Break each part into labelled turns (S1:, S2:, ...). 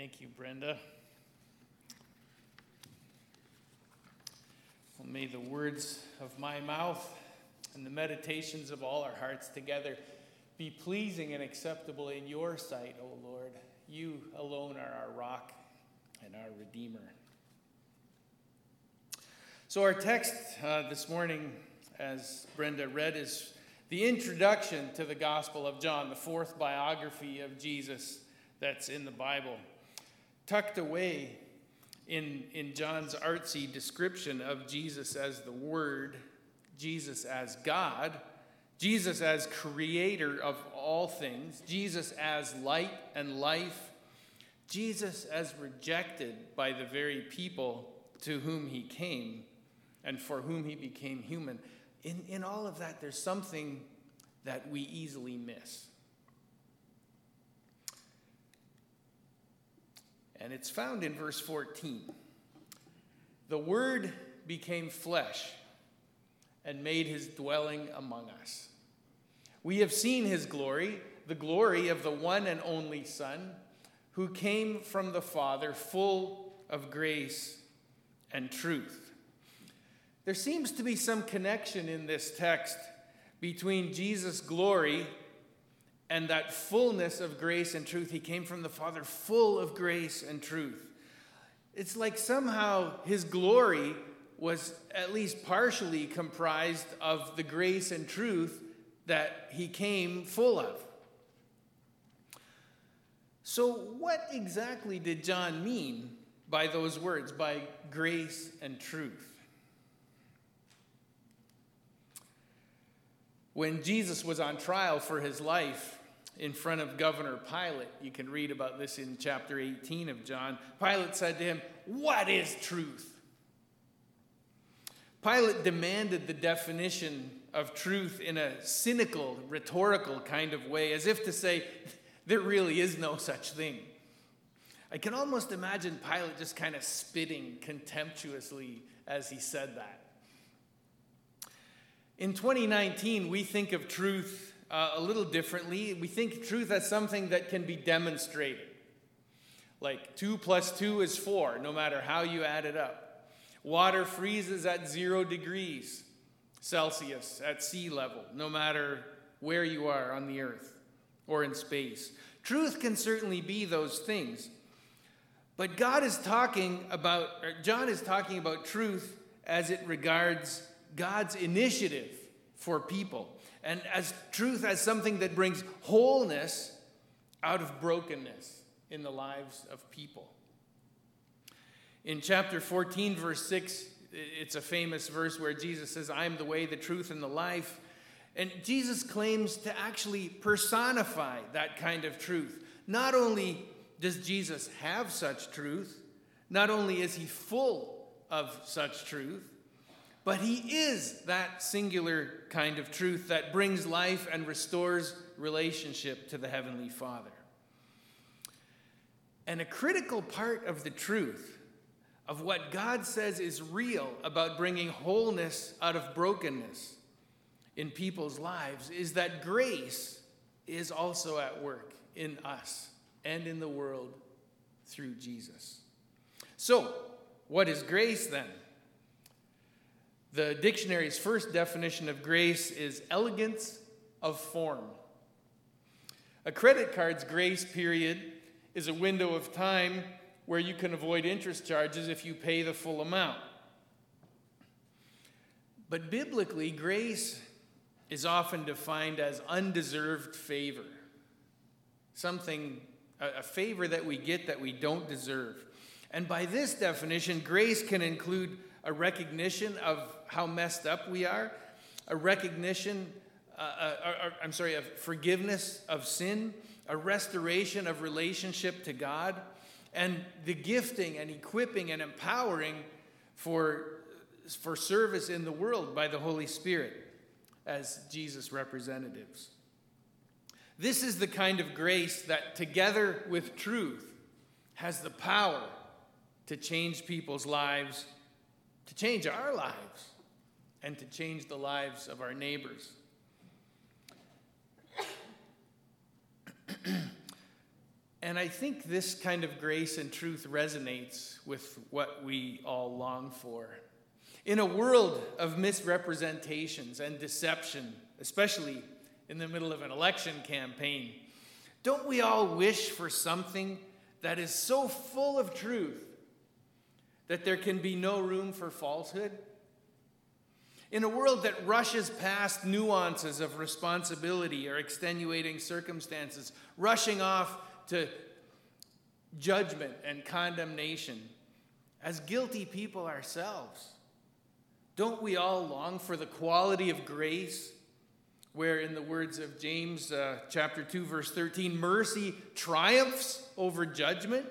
S1: Thank you, Brenda. Well, may the words of my mouth and the meditations of all our hearts together be pleasing and acceptable in your sight, O Lord. You alone are our rock and our Redeemer. So our text this morning, as Brenda read, is the introduction to the Gospel of John, the fourth biography of Jesus that's in the Bible. Tucked away in John's artsy description of Jesus as the Word, Jesus as God, Jesus as creator of all things, Jesus as light and life, Jesus as rejected by the very people to whom he came and for whom he became human. In all of that, there's something that we easily miss. And it's found in verse 14. The Word became flesh and made his dwelling among us. We have seen his glory, the glory of the one and only Son, who came from the Father, full of grace and truth. There seems to be some connection in this text between Jesus' glory and that fullness of grace and truth. He came from the Father full of grace and truth. It's like somehow his glory was at least partially comprised of the grace and truth that he came full of. So what exactly did John mean by those words, by grace and truth? When Jesus was on trial for his life in front of Governor Pilate, you can read about this in chapter 18 of John, Pilate said to him, "What is truth?" Pilate demanded the definition of truth in a cynical, rhetorical kind of way, as if to say, there really is no such thing. I can almost imagine Pilate just kind of spitting contemptuously as he said that. In 2019, we think of truth a little differently. We think of truth as something that can be demonstrated. Like 2 + 2 is 4, no matter how you add it up. Water freezes at 0 degrees Celsius at sea level, no matter where you are on the earth or in space. Truth can certainly be those things. But John is talking about truth as it regards God's initiative for people, and as truth as something that brings wholeness out of brokenness in the lives of people. In chapter 14, verse 6, it's a famous verse where Jesus says, "I am the way, the truth, and the life." And Jesus claims to actually personify that kind of truth. Not only does Jesus have such truth, not only is he full of such truth, but he is that singular kind of truth that brings life and restores relationship to the Heavenly Father. And a critical part of the truth of what God says is real about bringing wholeness out of brokenness in people's lives is that grace is also at work in us and in the world through Jesus. So, what is grace then? The dictionary's first definition of grace is elegance of form. A credit card's grace period is a window of time where you can avoid interest charges if you pay the full amount. But biblically, grace is often defined as undeserved favor. A favor that we get that we don't deserve. And by this definition, grace can include a recognition of how messed up we are, a forgiveness of sin, a restoration of relationship to God, and the gifting and equipping and empowering for service in the world by the Holy Spirit as Jesus' representatives. This is the kind of grace that, together with truth, has the power to change people's lives, to change our lives, and to change the lives of our And I think this kind of grace and truth resonates with what we all long for. In a world of misrepresentations and deception, especially in the middle of an election campaign, don't we all wish for something that is so full of truth that there can be no room for falsehood? In a world that rushes past nuances of responsibility or extenuating circumstances, rushing off to judgment and condemnation, as guilty people ourselves, don't we all long for the quality of grace where, in the words of James chapter 2, verse 13, mercy triumphs over judgment?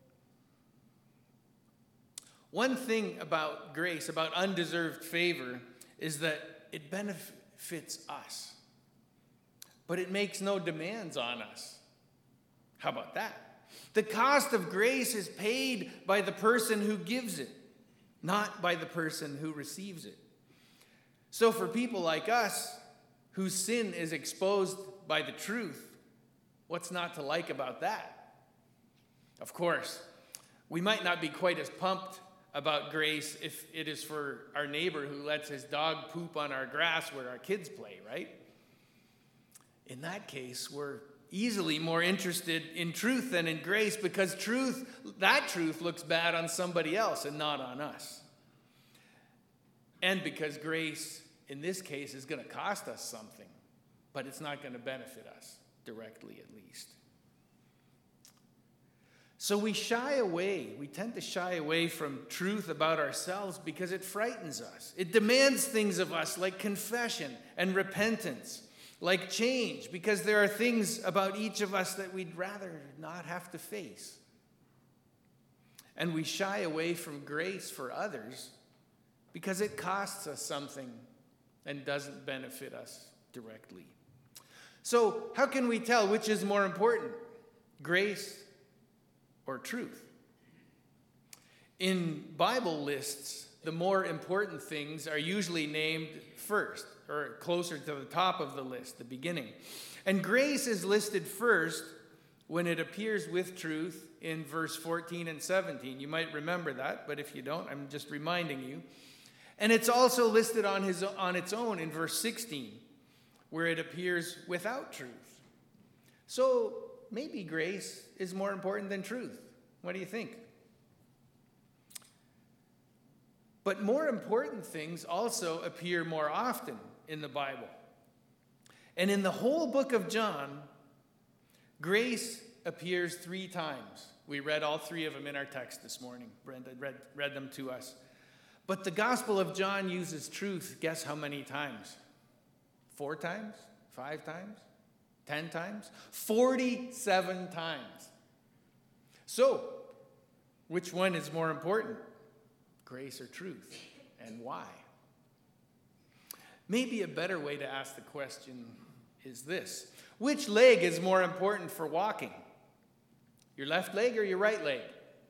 S1: One thing about grace, about undeserved favor, is that it benefits us, but it makes no demands on us. How about that? The cost of grace is paid by the person who gives it, not by the person who receives it. So for people like us, whose sin is exposed by the truth, what's not to like about that? Of course, we might not be quite as pumped about grace if it is for our neighbor who lets his dog poop on our grass where our kids play, right? In that case, we're easily more interested in truth than in grace, because that truth looks bad on somebody else and not on us. And because grace, in this case, is going to cost us something, but it's not going to benefit us directly, at least. So we tend to shy away from truth about ourselves because it frightens us. It demands things of us like confession and repentance, like change, because there are things about each of us that we'd rather not have to face. And we shy away from grace for others because it costs us something and doesn't benefit us directly. So how can we tell which is more important, grace or truth? In Bible lists, the more important things are usually named first, or closer to the top of the list, the beginning. And grace is listed first when it appears with truth in verse 14 and 17. You might remember that, but if you don't, I'm just reminding you. And it's also listed on its own in verse 16, where it appears without truth. So maybe grace is more important than truth. What do you think? But more important things also appear more often in the Bible. And in the whole book of John, grace appears 3 times. We read all 3 of them in our text this morning. Brenda read them to us. But the Gospel of John uses truth, guess how many times? 4 times? 5 times? 10 times? 47 times. So, which one is more important? Grace or truth? And why? Maybe a better way to ask the question is this: which leg is more important for walking? Your left leg or your right leg?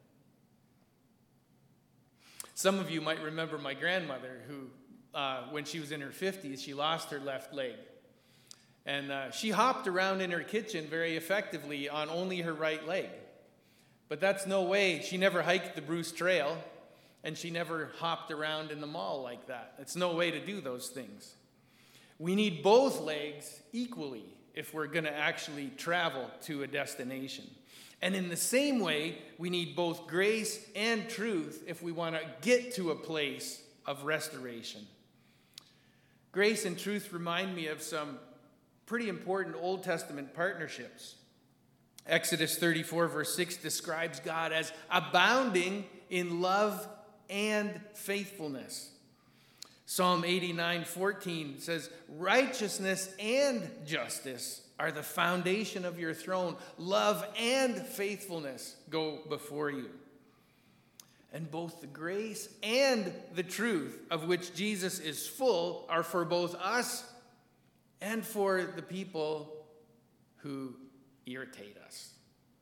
S1: Some of you might remember my grandmother who, when she was in her 50s, she lost her left leg. And she hopped around in her kitchen very effectively on only her right leg. But that's no way. She never hiked the Bruce Trail, and she never hopped around in the mall like that. It's no way to do those things. We need both legs equally if we're going to actually travel to a destination. And in the same way, we need both grace and truth if we want to get to a place of restoration. Grace and truth remind me of some pretty important Old Testament partnerships. Exodus 34, verse 6 describes God as abounding in love and faithfulness. Psalm 89:14 says, righteousness and justice are the foundation of your throne. Love and faithfulness go before you. And both the grace and the truth of which Jesus is full are for both us and for the people who irritate us.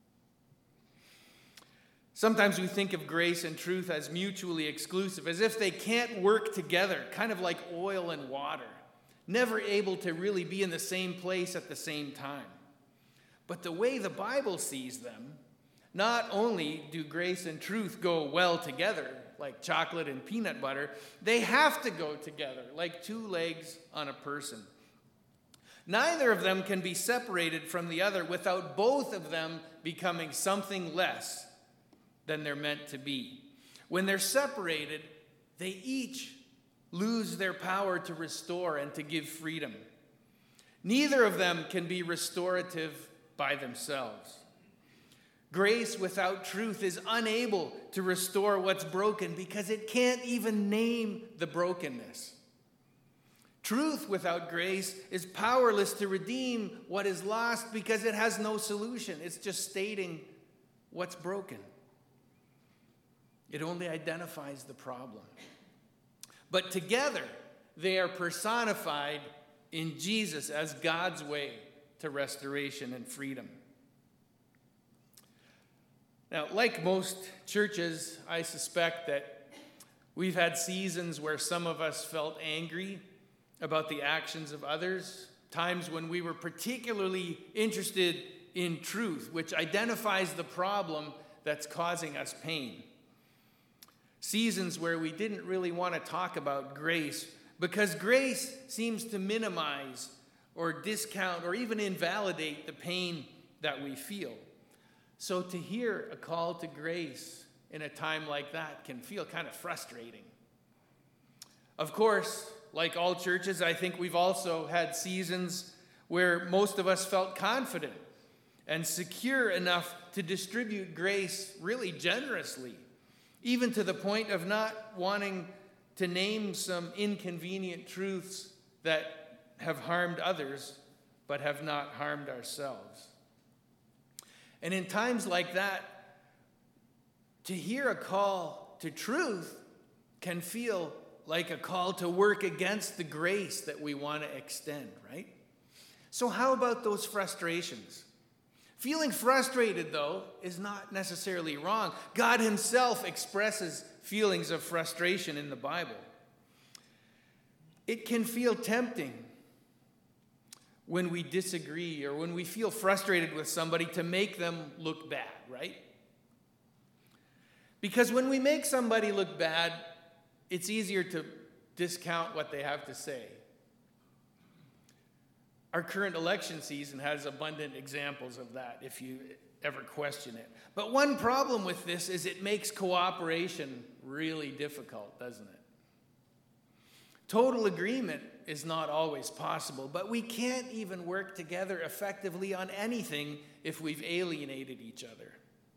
S1: Sometimes we think of grace and truth as mutually exclusive, as if they can't work together, kind of like oil and water, never able to really be in the same place at the same time. But the way the Bible sees them, not only do grace and truth go well together, like chocolate and peanut butter, they have to go together, like two legs on a person. Neither of them can be separated from the other without both of them becoming something less than they're meant to be. When they're separated, they each lose their power to restore and to give freedom. Neither of them can be restorative by themselves. Grace without truth is unable to restore what's broken because it can't even name the brokenness. Truth without grace is powerless to redeem what is lost because it has no solution. It's just stating what's broken. It only identifies the problem. But together, they are personified in Jesus as God's way to restoration and freedom. Now, like most churches, I suspect that we've had seasons where some of us felt angry about the actions of others, times when we were particularly interested in truth, which identifies the problem that's causing us pain. Seasons where we didn't really want to talk about grace because grace seems to minimize or discount or even invalidate the pain that we feel. So to hear a call to grace in a time like that can feel kind of frustrating. Of course, like all churches, I think we've also had seasons where most of us felt confident and secure enough to distribute grace really generously, even to the point of not wanting to name some inconvenient truths that have harmed others but have not harmed ourselves. And in times like that, to hear a call to truth can feel like a call to work against the grace that we want to extend, right? So how about those frustrations? Feeling frustrated, though, is not necessarily wrong. God himself expresses feelings of frustration in the Bible. It can feel tempting when we disagree or when we feel frustrated with somebody to make them look bad, right? Because when we make somebody look bad, it's easier to discount what they have to say. Our current election season has abundant examples of that, if you ever question it. But one problem with this is it makes cooperation really difficult, doesn't it? Total agreement is not always possible, but we can't even work together effectively on anything if we've alienated each other.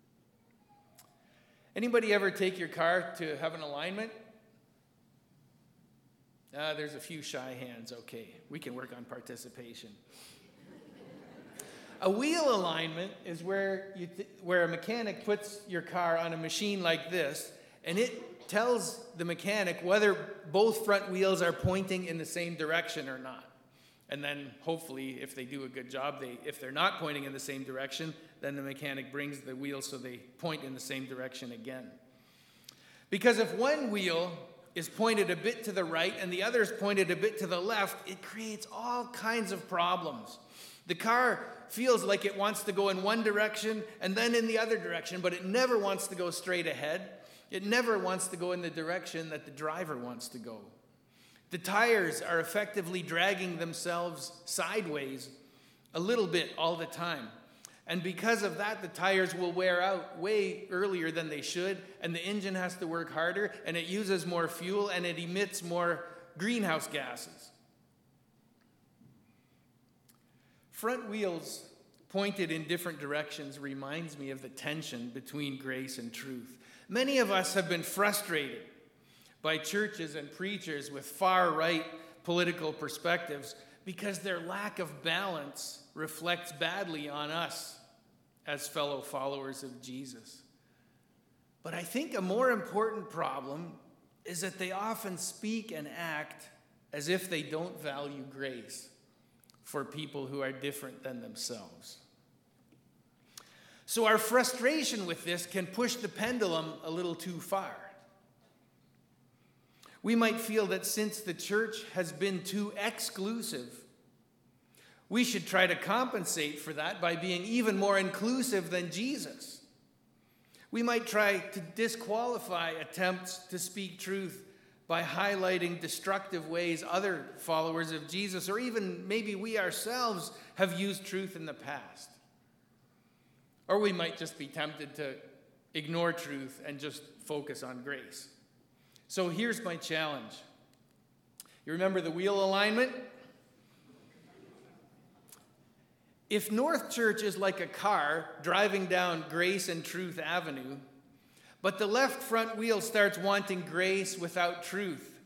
S1: Anybody ever take your car to have an alignment? There's a few shy hands. Okay, we can work on participation. A wheel alignment is where a mechanic puts your car on a machine like this, and it tells the mechanic whether both front wheels are pointing in the same direction or not. And then hopefully, if they do a good job, if they're not pointing in the same direction, then the mechanic brings the wheels so they point in the same direction again. Because if one wheel is pointed a bit to the right and the other is pointed a bit to the left, it creates all kinds of problems. The car feels like it wants to go in one direction and then in the other direction, but it never wants to go straight ahead. It never wants to go in the direction that the driver wants to go. The tires are effectively dragging themselves sideways a little bit all the time. And because of that, the tires will wear out way earlier than they should, and the engine has to work harder, and it uses more fuel, and it emits more greenhouse gases. Front wheels pointed in different directions reminds me of the tension between grace and truth. Many of us have been frustrated by churches and preachers with far-right political perspectives because their lack of balance reflects badly on us as fellow followers of Jesus. But I think a more important problem is that they often speak and act as if they don't value grace for people who are different than themselves. So our frustration with this can push the pendulum a little too far. We might feel that since the church has been too exclusive, we should try to compensate for that by being even more inclusive than Jesus. We might try to disqualify attempts to speak truth by highlighting destructive ways other followers of Jesus, or even maybe we ourselves, have used truth in the past. Or we might just be tempted to ignore truth and just focus on grace. So here's my challenge. You remember the wheel alignment? If North Church is like a car driving down Grace and Truth Avenue, but the left front wheel starts wanting grace without truth,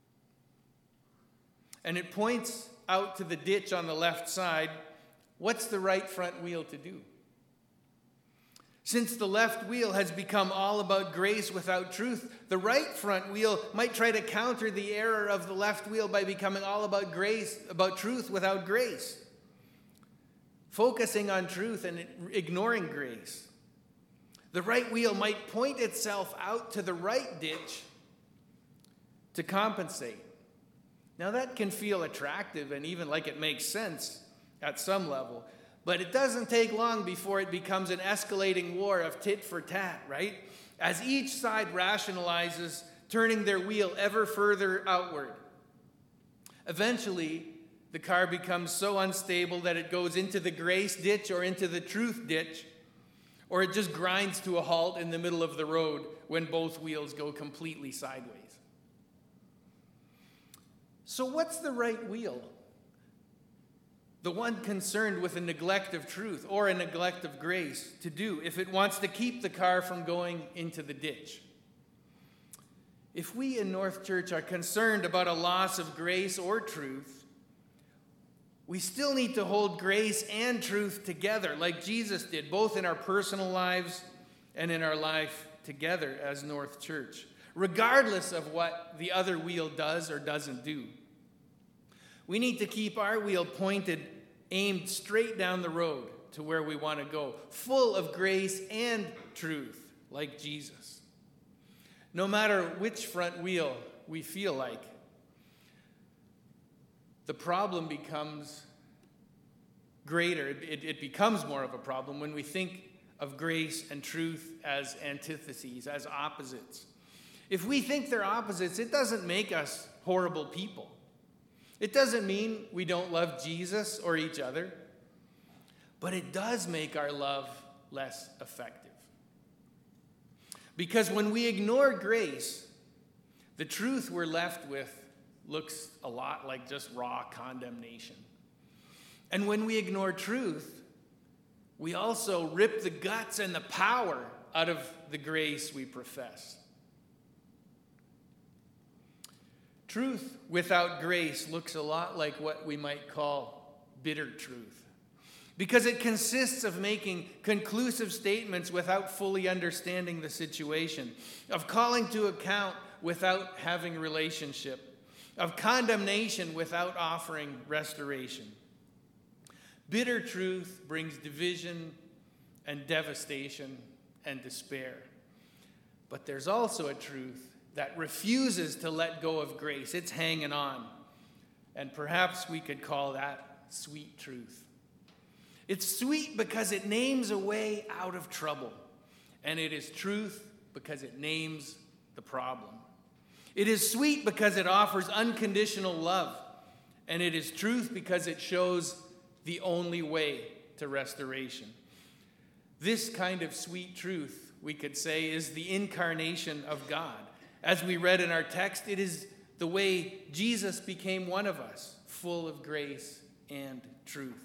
S1: and it points out to the ditch on the left side, what's the right front wheel to do? Since the left wheel has become all about grace without truth, the right front wheel might try to counter the error of the left wheel by becoming all about grace, about truth without grace, focusing on truth and ignoring grace. The right wheel might point itself out to the right ditch to compensate. Now that can feel attractive and even like it makes sense at some level, but it doesn't take long before it becomes an escalating war of tit for tat, right? As each side rationalizes, turning their wheel ever further outward. Eventually, the car becomes so unstable that it goes into the grace ditch or into the truth ditch, or it just grinds to a halt in the middle of the road when both wheels go completely sideways. So what's the right wheel? The one concerned with a neglect of truth or a neglect of grace to do if it wants to keep the car from going into the ditch. If we in North Church are concerned about a loss of grace or truth, we still need to hold grace and truth together like Jesus did, both in our personal lives and in our life together as North Church, regardless of what the other wheel does or doesn't do. We need to keep our wheel pointed, aimed straight down the road to where we want to go, full of grace and truth, like Jesus. No matter which front wheel we feel like, the problem becomes greater. It becomes more of a problem when we think of grace and truth as antitheses, as opposites. If we think they're opposites, it doesn't make us horrible people. It doesn't mean we don't love Jesus or each other, but it does make our love less effective. Because when we ignore grace, the truth we're left with looks a lot like just raw condemnation. And when we ignore truth, we also rip the guts and the power out of the grace we profess. Truth without grace looks a lot like what we might call bitter truth, because it consists of making conclusive statements without fully understanding the situation, of calling to account without having relationship, of condemnation without offering restoration. Bitter truth brings division and devastation and despair. But there's also a truth that refuses to let go of grace. It's hanging on. And perhaps we could call that sweet truth. It's sweet because it names a way out of trouble. And it is truth because it names the problem. It is sweet because it offers unconditional love. And it is truth because it shows the only way to restoration. This kind of sweet truth, we could say, is the incarnation of God. As we read in our text, it is the way Jesus became one of us, full of grace and truth.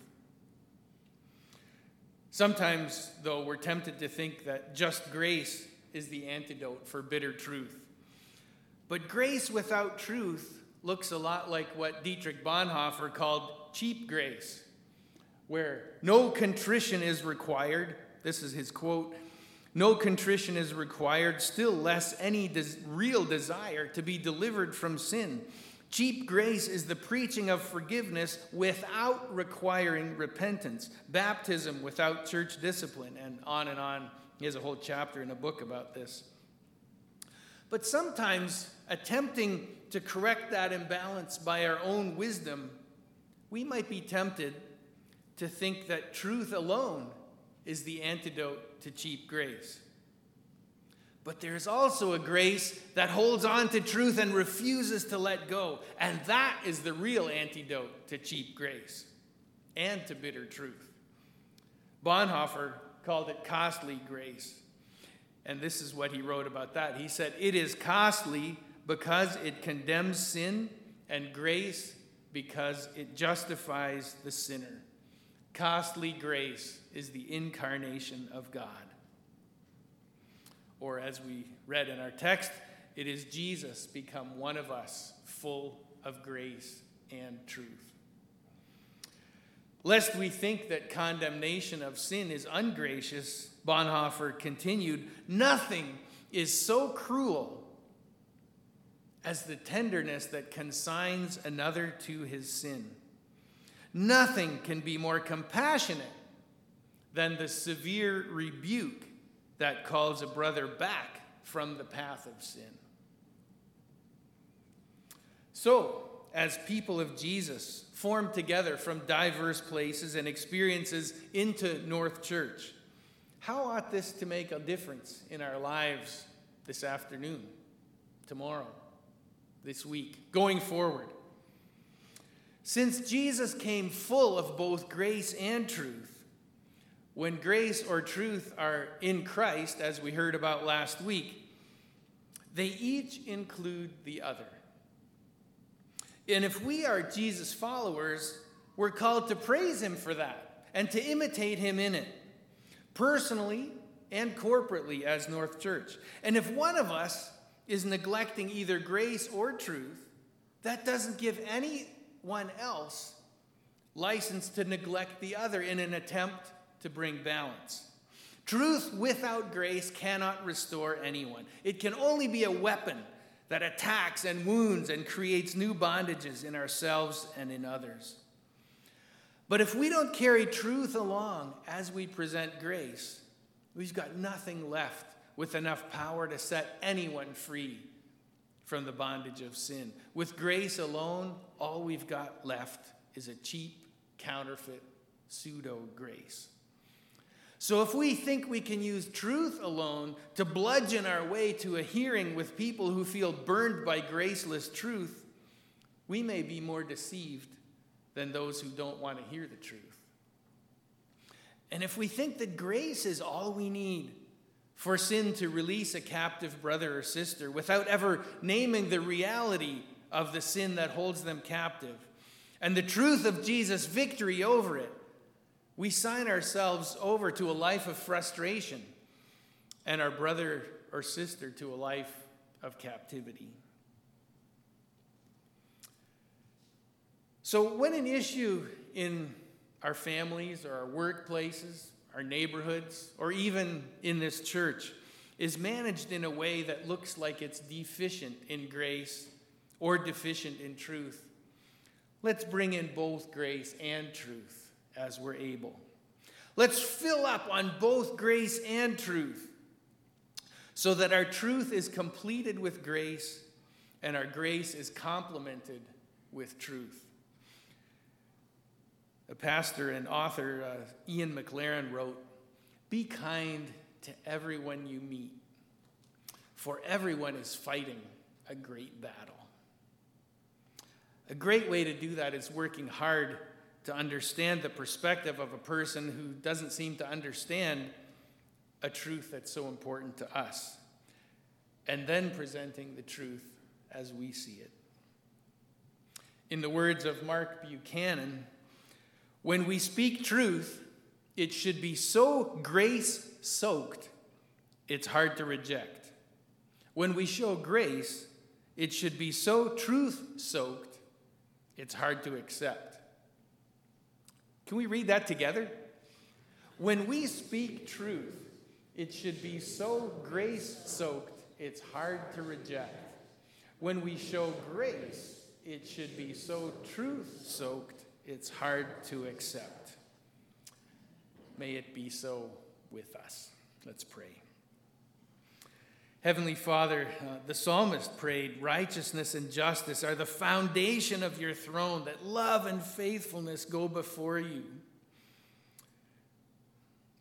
S1: Sometimes, though, we're tempted to think that just grace is the antidote for bitter truth. But grace without truth looks a lot like what Dietrich Bonhoeffer called cheap grace, where no contrition is required. This is his quote. No contrition is required, still less any real desire to be delivered from sin. Cheap grace is the preaching of forgiveness without requiring repentance, baptism without church discipline, and on and on. He has a whole chapter in a book about this. But sometimes, attempting to correct that imbalance by our own wisdom, we might be tempted to think that truth alone is the antidote to cheap grace. But there's also a grace that holds on to truth and refuses to let go. And that is the real antidote to cheap grace and to bitter truth. Bonhoeffer called it costly grace. And this is what he wrote about that. He said, "It is costly because it condemns sin, and grace because it justifies the sinner." Costly grace is the incarnation of God. Or as we read in our text, it is Jesus become one of us, full of grace and truth. Lest we think that condemnation of sin is ungracious, Bonhoeffer continued, "Nothing is so cruel as the tenderness that consigns another to his sin. Nothing can be more compassionate than the severe rebuke that calls a brother back from the path of sin." So, as people of Jesus, formed together from diverse places and experiences into North Church, how ought this to make a difference in our lives this afternoon, tomorrow, this week, going forward? Since Jesus came full of both grace and truth, when grace or truth are in Christ, as we heard about last week, they each include the other. And if we are Jesus followers, we're called to praise him for that and to imitate him in it, personally and corporately as North Church. And if one of us is neglecting either grace or truth, that doesn't give anyone else license to neglect the other in an attempt to bring balance. Truth without grace cannot restore anyone. It can only be a weapon that attacks and wounds and creates new bondages in ourselves and in others. But if we don't carry truth along as we present grace, we've got nothing left with enough power to set anyone free from the bondage of sin. With grace alone, all we've got left is a cheap, counterfeit, pseudo-grace. So if we think we can use truth alone to bludgeon our way to a hearing with people who feel burned by graceless truth, we may be more deceived than those who don't want to hear the truth. And if we think that grace is all we need for sin to release a captive brother or sister without ever naming the reality of the sin that holds them captive and the truth of Jesus' victory over it, we sign ourselves over to a life of frustration and our brother or sister to a life of captivity. So when an issue in our families or our workplaces, our neighborhoods, or even in this church is managed in a way that looks like it's deficient in grace or deficient in truth, let's bring in both grace and truth as we're able. Let's fill up on both grace and truth so that our truth is completed with grace and our grace is complemented with truth. A pastor and author, Ian McLaren, wrote, "Be kind to everyone you meet, for everyone is fighting a great battle." A great way to do that is working hard to understand the perspective of a person who doesn't seem to understand a truth that's so important to us, and then presenting the truth as we see it. In the words of Mark Buchanan, when we speak truth, it should be so grace-soaked, it's hard to reject. When we show grace, it should be so truth-soaked, it's hard to accept. Can we read that together? When we speak truth, it should be so grace-soaked, it's hard to reject. When we show grace, it should be so truth-soaked, it's hard to accept. May it be so with us. Let's pray. Heavenly Father, the psalmist prayed, "Righteousness and justice are the foundation of your throne, that love and faithfulness go before you."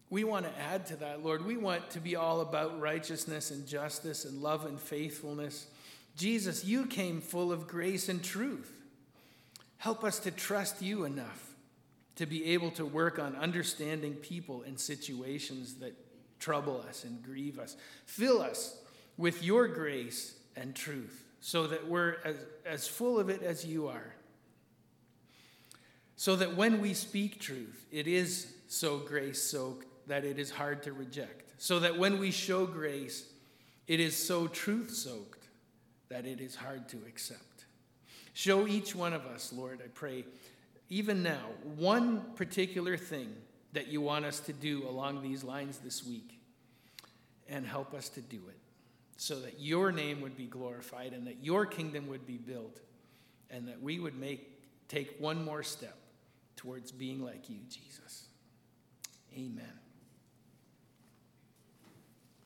S1: We want to add to that, Lord. We want to be all about righteousness and justice and love and faithfulness. Jesus, you came full of grace and truth. Help us to trust you enough to be able to work on understanding people and situations that trouble us and grieve us. Fill us with your grace and truth so that we're as full of it as you are. So that when we speak truth, it is so grace-soaked that it is hard to reject. So that when we show grace, it is so truth-soaked that it is hard to accept. Show each one of us, Lord, I pray, even now, one particular thing that you want us to do along these lines this week, and help us to do it so that your name would be glorified and that your kingdom would be built and that we would take one more step towards being like you, Jesus. Amen.